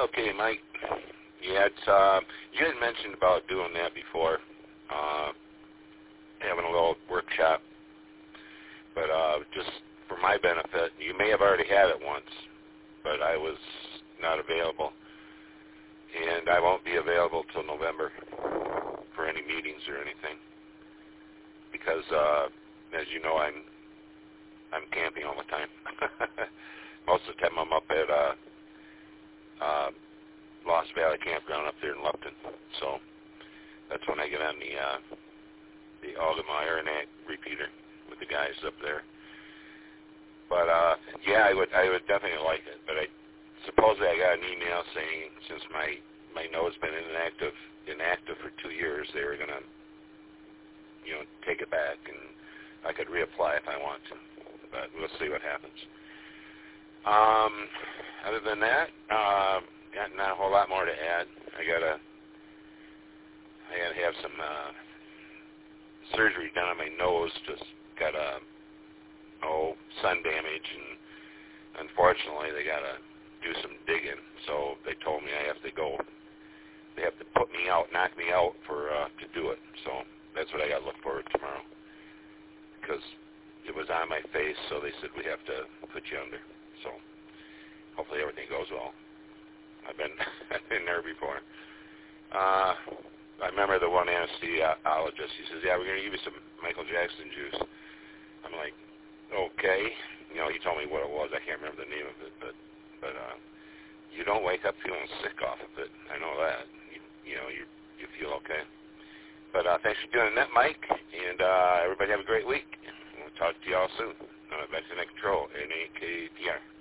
Okay, Mike. Yeah, it's you had mentioned about doing that before, having a little workshop. But just for my benefit, you may have already had it once, but I was not available, and I won't be available till November for any meetings or anything, because as you know, I'm camping all the time. Most of the time, I'm up at Lost Valley Campground up there in Lupton, so that's when I get on the Aldemeyer and repeater with the guys up there. But yeah, I would definitely like it. But I supposedly I got an email saying since my node's been inactive for 2 years, they were gonna take it back, and I could reapply if I want to. But we'll see what happens. Other than that, not a whole lot more to add. I gotta have some surgery done on my nose. Just got sun damage, and unfortunately they gotta do some digging. So they told me I have to go. They have to put me out, knock me out to do it. So that's what I got to look forward to tomorrow, because it was on my face. So they said we have to put you under. So hopefully everything goes well. I've been there before. I remember the one anesthesiologist. He says, "Yeah, we're going to give you some Michael Jackson juice." I'm like, "Okay." He told me what it was. I can't remember the name of it, but you don't wake up feeling sick off of it. I know that. You feel okay. But thanks for doing that, Mike, and everybody have a great week. We'll talk to you all soon. Back to Net Control, NAKPR.